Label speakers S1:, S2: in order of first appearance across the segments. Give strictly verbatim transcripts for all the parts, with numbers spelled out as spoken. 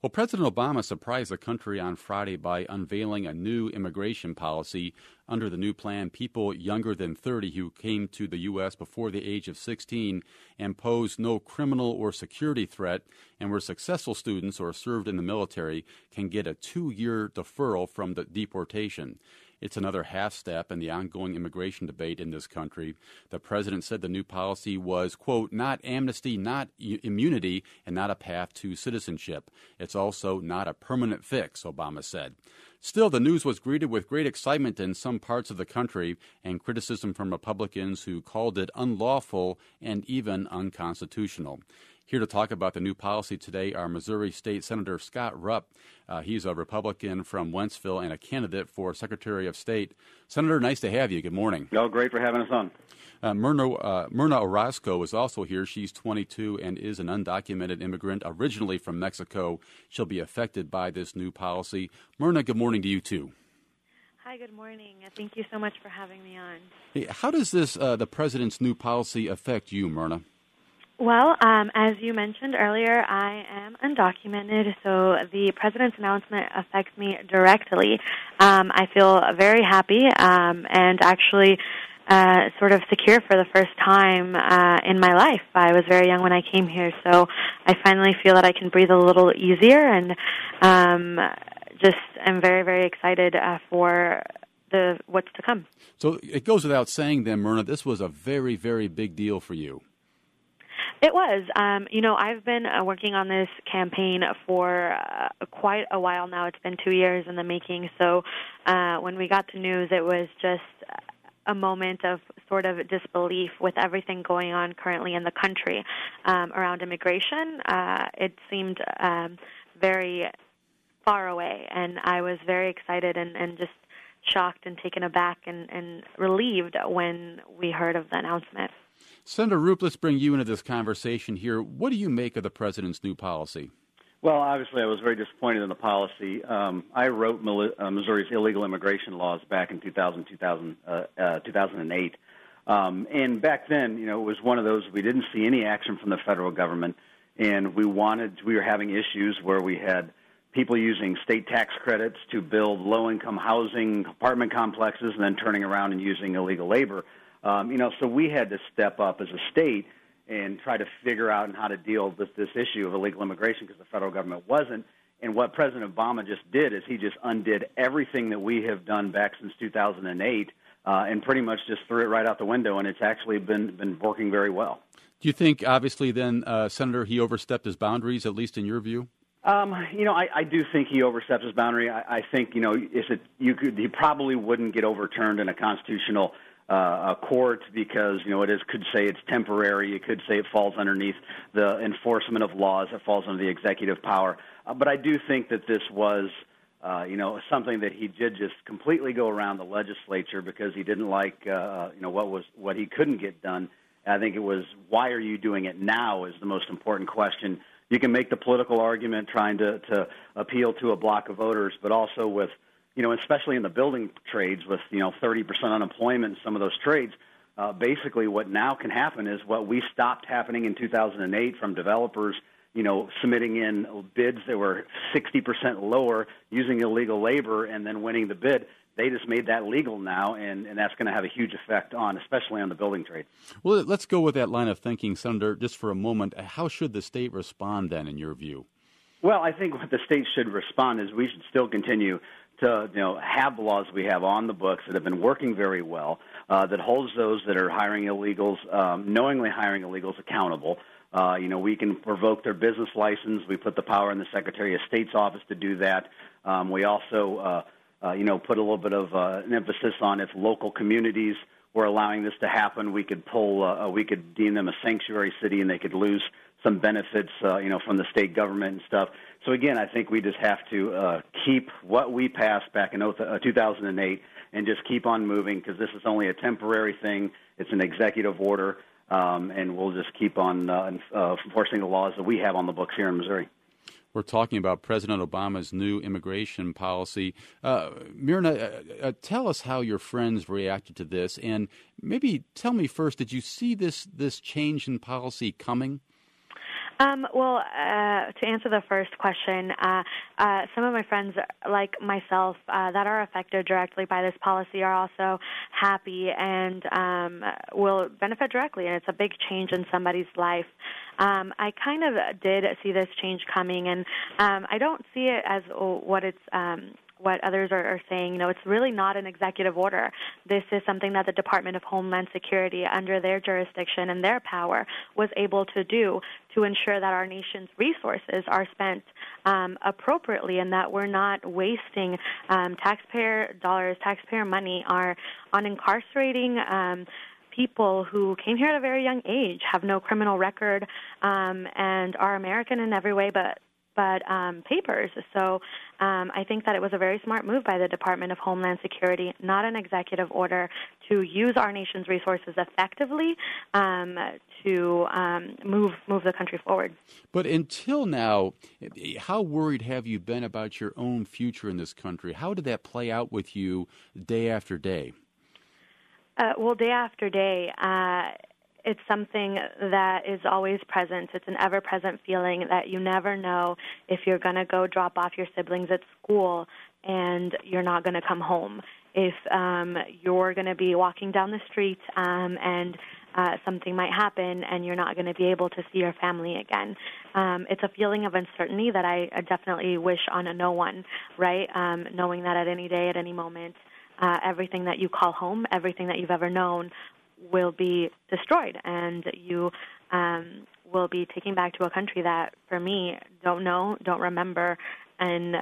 S1: Well, President Obama surprised the country on Friday by unveiling a new immigration policy. Under the new plan, people younger than thirty who came to the U S before the age of sixteen and posed no criminal or security threat and were successful students or served in the military can get a two-year deferral from the deportation. It's another half step in the ongoing immigration debate in this country. The president said the new policy was, quote, not amnesty, not immunity, and not a path to citizenship. It's also not a permanent fix, Obama said. Still, the news was greeted with great excitement in some parts of the country and criticism from Republicans who called it unlawful and even unconstitutional. Here to talk about the new policy today are Missouri State Senator Scott Rupp. Uh, he's a Republican from Wentzville and a candidate for Secretary of State. Senator, nice to have you. Good morning.
S2: Oh, great for having us on.
S1: Uh, Myrna, uh, Myrna Orozco is also here. She's twenty-two and is an undocumented immigrant originally from Mexico. She'll be affected by this new policy. Myrna, good morning to you, too.
S3: Hi, good morning. Thank you so much for having me on.
S1: Hey, how does this, uh, the president's new policy affect you, Myrna?
S3: Well, um, as you mentioned earlier, I am undocumented, so the president's announcement affects me directly. Um, I feel very happy um, and actually uh, sort of secure for the first time uh, in my life. I was very young when I came here, so I finally feel that I can breathe a little easier, and um, just am very, very excited uh, for the what's to come.
S1: So it goes without saying then, Myrna, this was a very, very big deal for you.
S3: It was. Um, you know, I've been uh, working on this campaign for uh, quite a while now. It's been two years in the making. So uh, when we got the news, it was just a moment of sort of disbelief with everything going on currently in the country um, around immigration. Uh, it seemed um, very far away, and I was very excited and, and just shocked and taken aback and, and relieved when we heard of the announcement.
S1: Senator Rupp, let's bring you into this conversation here. What do you make of the president's new policy?
S2: Well, obviously, I was very disappointed in the policy. Um, I wrote Missouri's illegal immigration laws back in two thousand, two thousand, uh, uh, two thousand eight. Um, and back then, you know, it was one of those, we didn't see any action from the federal government, and we wanted, we were having issues where we had people using state tax credits to build low-income housing apartment complexes and then turning around and using illegal labor. Um, you know, so we had to step up as a state and try to figure out how to deal with this issue of illegal immigration because the federal government wasn't. And what President Obama just did is he just undid everything that we have done back since two thousand eight uh, and pretty much just threw it right out the window, and it's actually been, been working very well.
S1: Do you think, obviously, then, uh, Senator, he overstepped his boundaries, at least in your view?
S2: Um, you know, I, I do think he overstepped his boundary. I, I think, you know, if it, you could, he probably wouldn't get overturned in a constitutional Uh, a court because, you know, it is could say it's temporary. You could say it falls underneath the enforcement of laws. It falls under the executive power. Uh, but I do think that this was, uh, you know, something that he did just completely go around the legislature because he didn't like, uh, you know, what was what he couldn't get done. I think it was, why are you doing it now is the most important question. You can make the political argument trying to, to appeal to a block of voters, but also with, you know, especially in the building trades with, you know, thirty percent unemployment in some of those trades, uh, basically what now can happen is what we stopped happening in two thousand eight from developers, you know, submitting in bids that were sixty percent lower using illegal labor and then winning the bid. They just made that legal now, and, and that's going to have a huge effect on, especially on the building trade.
S1: Well, let's go with that line of thinking, Senator, just for a moment. How should the state respond then, in your view?
S2: Well, I think what the state should respond is we should still continue to, you know, have the laws we have on the books that have been working very well, uh, that holds those that are hiring illegals, um, knowingly hiring illegals accountable. Uh, you know, we can revoke their business license. We put the power in the Secretary of State's office to do that. Um, we also, uh, uh, you know, put a little bit of uh, an emphasis on if local communities were allowing this to happen, we could pull, uh, we could deem them a sanctuary city, and they could lose some benefits, uh, you know, from the state government and stuff. So again, I think we just have to uh, keep what we passed back in two thousand eight and just keep on moving because this is only a temporary thing. It's an executive order, um, and we'll just keep on uh, uh, enforcing the laws that we have on the books here in Missouri.
S1: We're talking about President Obama's new immigration policy. Uh, Myrna, uh, uh, tell us how your friends reacted to this, and maybe tell me first, did you see this this change in policy coming?
S3: Um, well, uh, to answer the first question, uh, uh, some of my friends, like myself, uh, that are affected directly by this policy are also happy and um, will benefit directly, and it's a big change in somebody's life. Um, I kind of did see this change coming, and um, I don't see it as what it's um, what others are, are saying. You know, it's really not an executive order. This is something that the Department of Homeland Security, under their jurisdiction and their power, was able to do to ensure that our nation's resources are spent um, appropriately and that we're not wasting um, taxpayer dollars, taxpayer money are on incarcerating um, people who came here at a very young age, have no criminal record, um, and are American in every way but but um, papers. So um, I think that it was a very smart move by the Department of Homeland Security, not an executive order, to use our nation's resources effectively um, to um, move move the country forward.
S1: But until now, how worried have you been about your own future in this country? How did that play out with you day after day?
S3: Uh, well, day after day, uh, it's something that is always present. It's an ever-present feeling that you never know if you're going to go drop off your siblings at school and you're not going to come home, if um, you're going to be walking down the street um, and uh, something might happen and you're not going to be able to see your family again. Um, it's a feeling of uncertainty that I, I definitely wish on a no one, right, um, knowing that at any day, at any moment, uh, everything that you call home, everything that you've ever known, will be destroyed, and you um, will be taken back to a country that, for me, don't know, don't remember, and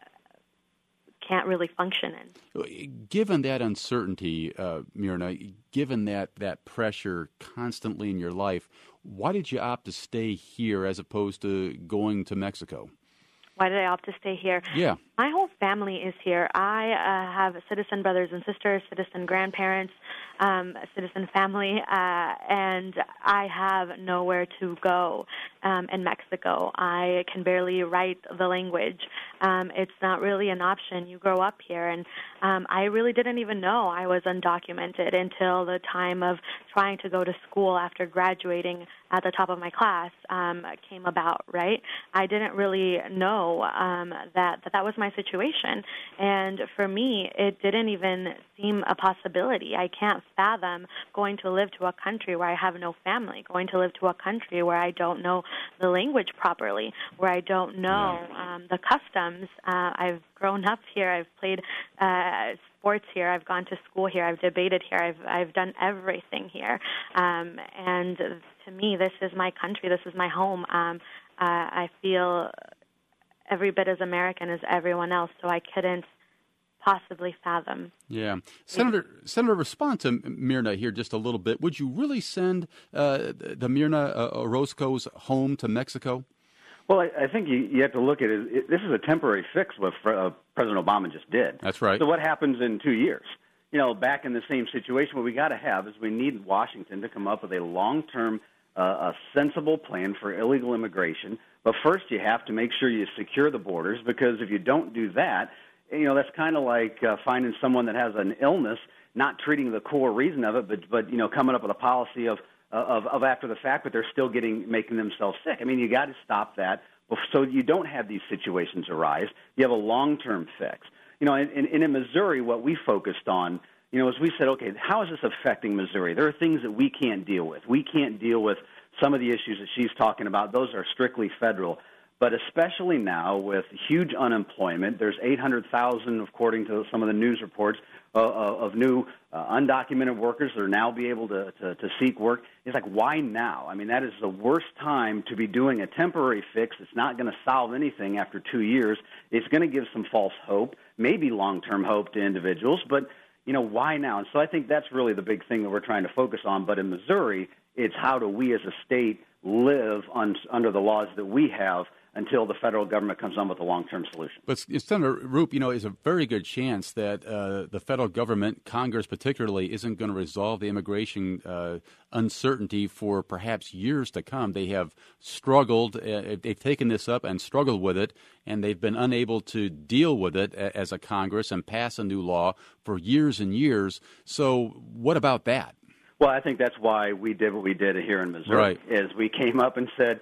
S3: can't really function in.
S1: Given that uncertainty, uh, Myrna, given that, that pressure constantly in your life, why did you opt to stay here as opposed to going to Mexico?
S3: Why did I opt to stay here?
S1: Yeah.
S3: My whole family is here. I uh, have citizen brothers and sisters, citizen grandparents, um, citizen family, uh, and I have nowhere to go um, in Mexico. I can barely write the language. Um, it's not really an option. You grow up here, and um, I really didn't even know I was undocumented until the time of trying to go to school after graduating at the top of my class um, came about, right? I didn't really know um, that, that that was my situation. And for me, it didn't even seem a possibility. I can't fathom going to live to a country where I have no family, going to live to a country where I don't know the language properly, where I don't know um, the customs. Uh, I've grown up here. I've played uh, sports here. I've gone to school here. I've debated here. I've I've done everything here. Um, and to me, this is my country. This is my home. Um, uh, I feel every bit as American as everyone else, so I couldn't possibly fathom.
S1: Yeah. Senator, Senator, respond to Myrna here just a little bit. Would you really send uh, the Myrna uh, Orozco's home to Mexico?
S2: Well, I, I think you, you have to look at it. it. This is a temporary fix what uh, President Obama just did.
S1: That's right.
S2: So what happens in two years? You know, back in the same situation, what we got to have is we need Washington to come up with a long-term, uh, a sensible plan for illegal immigration. But first, you have to make sure you secure the borders, because if you don't do that, you know, that's kind of like uh, finding someone that has an illness, not treating the core reason of it, but, but you know, coming up with a policy of, of, of after the fact, but they're still getting making themselves sick. I mean, you got to stop that so you don't have these situations arise. You have a long-term fix. You know, and, and in Missouri, what we focused on, you know, is we said, okay, how is this affecting Missouri? There are things that we can't deal with. We can't deal with some of the issues that she's talking about. Those are strictly federal. But especially now with huge unemployment, there's eight hundred thousand, according to some of the news reports, uh, of new uh, undocumented workers that are now be able to, to, to seek work. It's like, why now? I mean, that is the worst time to be doing a temporary fix. It's not going to solve anything after two years. It's going to give some false hope, maybe long-term hope to individuals, but, you know, why now? And so I think that's really the big thing that we're trying to focus on. But in Missouri, it's how do we as a state live on, under the laws that we have until the federal government comes on with a long-term solution.
S1: But Senator Roop, you know, is a very good chance that uh, the federal government, Congress particularly, isn't going to resolve the immigration uh, uncertainty for perhaps years to come. They have struggled, uh, they've taken this up and struggled with it, and they've been unable to deal with it as a Congress and pass a new law for years and years. So what about that?
S2: Well, I think that's why we did what we did here in Missouri,
S1: right.
S2: is we came up and said,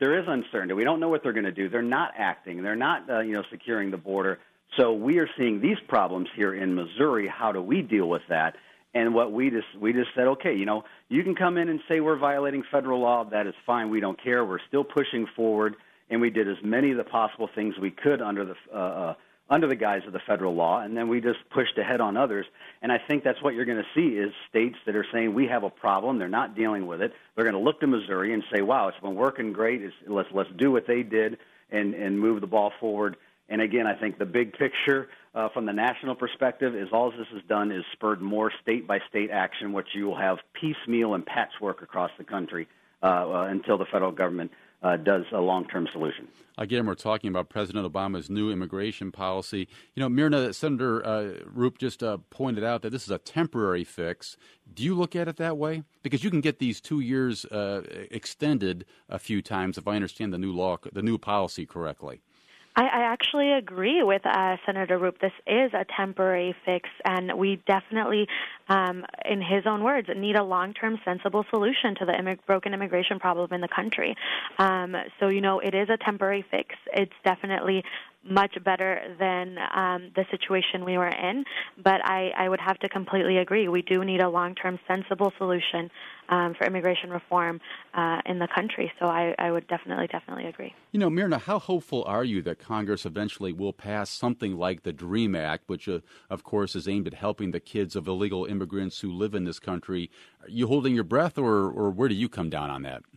S2: there is uncertainty. We don't know what they're going to do. They're not acting. They're not, uh, you know, securing the border. So we are seeing these problems here in Missouri. How do we deal with that? And what we just we just said, okay, you know, you can come in and say we're violating federal law. That is fine. We don't care. We're still pushing forward, and we did as many of the possible things we could under the uh, uh, under the guise of the federal law, and then we just pushed ahead on others. And I think that's what you're going to see is states that are saying we have a problem. They're not dealing with it. They're going to look to Missouri and say, wow, it's been working great. It's, let's let's do what they did and and move the ball forward. And again, I think the big picture uh, from the national perspective is all this has done is spurred more state-by-state action, which you will have piecemeal and patchwork across the country uh, uh, until the federal government uh, does a long-term solution.
S1: Again, we're talking about President Obama's new immigration policy. You know, Myrna, Senator uh, Roop just uh, pointed out that this is a temporary fix. Do you look at it that way? Because you can get these two years uh, extended a few times, if I understand the new law, the new policy correctly.
S3: I, I actually agree with uh, Senator Roop. This is a temporary fix, and we definitely, um, in his own words, need a long-term, sensible solution to the immig- broken immigration problem in the country. Um, so, you know, it is a temporary fix. It's definitely much better than um, the situation we were in, but I, I would have to completely agree. We do need a long-term, sensible solution um, for immigration reform uh, in the country, so I, I would definitely, definitely agree.
S1: You know, Myrna, how hopeful are you that Congress eventually will pass something like the DREAM Act, which, uh, of course, is aimed at helping the kids of illegal immigrants who live in this country? Are you holding your breath, or, or where do you come down on that?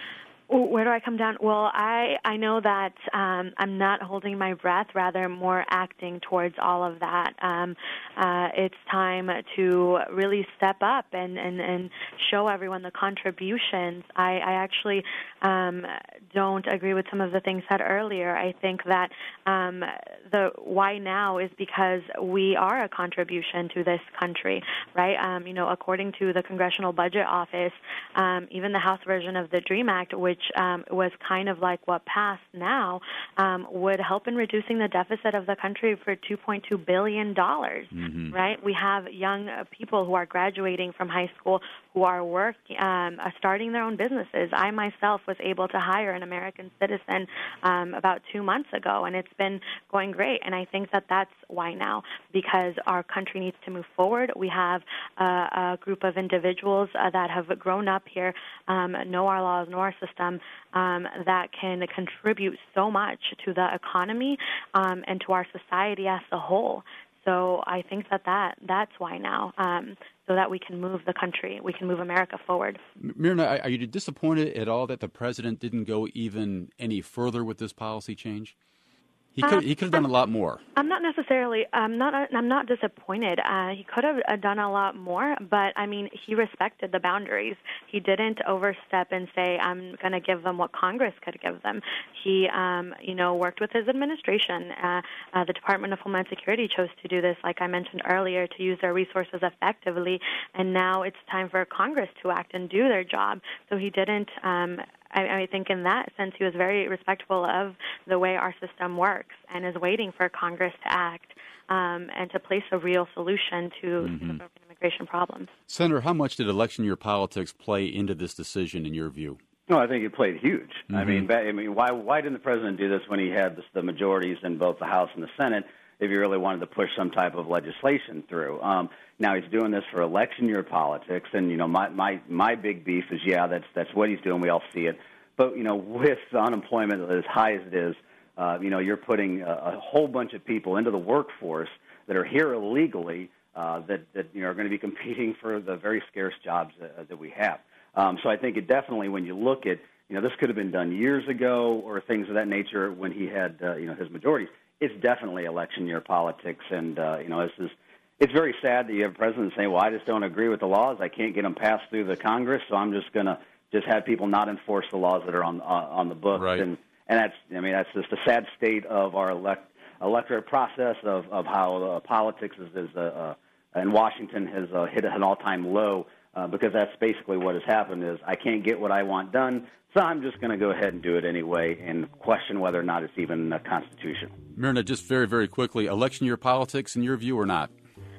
S3: Where do I come down? Well, I, I know that um, I'm not holding my breath, rather more acting towards all of that. Um, uh, it's time to really step up and, and, and show everyone the contributions. I, I actually um, don't agree with some of the things said earlier. I think that um, the why now is because we are a contribution to this country, right? Um, you know, according to the Congressional Budget Office, um, even the House version of the DREAM Act, which which um, was kind of like what passed now, um, would help in reducing the deficit of the country for two point two billion dollars, mm-hmm. right? We have young uh, people who are graduating from high school who are work, um, uh, starting their own businesses. I myself was able to hire an American citizen um, about two months ago, and it's been going great. And I think that that's why now, because our country needs to move forward. We have uh, a group of individuals uh, that have grown up here, um, know our laws, know our system, um, that can contribute so much to the economy um, and to our society as a whole. So I think that, that that's why now, um, so that we can move the country, we can move America forward.
S1: Myrna, are you disappointed at all that the president didn't go even any further with this policy change? He could, um, he could have done a lot more.
S3: I'm not necessarily. I'm not. I'm not disappointed. Uh, he could have done a lot more, but I mean, he respected the boundaries. He didn't overstep and say, "I'm going to give them what Congress could give them." He, um, you know, worked with his administration. Uh, uh, the Department of Homeland Security chose to do this, like I mentioned earlier, to use their resources effectively. And now it's time for Congress to act and do their job. So he didn't. Um, I, I think in that sense, he was very respectful of the way our system works and is waiting for Congress to act um, and to place a real solution to, mm-hmm. to the broken immigration problems.
S1: Senator, how much did election year politics play into this decision in your view?
S2: No, I think it played huge. Mm-hmm. I mean, I mean, why why didn't the president do this when he had the, the majorities in both the House and the Senate? If he really wanted to push some type of legislation through. Um, now he's doing this for election year politics, and you know my, my my big beef is yeah that's that's what he's doing. We all see it, but you know with unemployment as high as it is, uh, you know you're putting a, a whole bunch of people into the workforce that are here illegally uh, that that you know are going to be competing for the very scarce jobs that, that we have. Um, so I think it definitely, when you look at you know this could have been done years ago or things of that nature when he had uh, you know his majorities. It's definitely election year politics, and uh, you know, this is it's very sad that you have a president saying, "Well, I just don't agree with the laws. I can't get them passed through the Congress, so I'm just going to just have people not enforce the laws that are on uh, on the books."
S1: Right.
S2: And and that's I mean that's just a sad state of our elect, electorate process of of how uh, politics is, is uh, uh, in Washington has uh, hit an all-time low uh, because that's basically what has happened. Is I can't get what I want done. So I'm just going to go ahead and do it anyway and question whether or not it's even uh, constitutional.
S1: Myrna, just very, very quickly, election year politics in your view or not?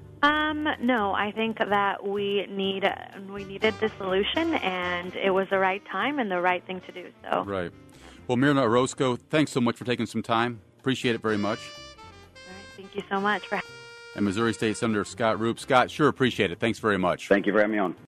S3: Um, no, I think that we need we needed the solution, and it was the right time and the right thing to do. So
S1: right. Well, Myrna Orozco, thanks so much for taking some time. Appreciate it very much.
S3: All right, thank you so much for.
S1: And Missouri State Senator Scott Roop. Scott, sure appreciate it. Thanks very much.
S2: Thank you for having me on.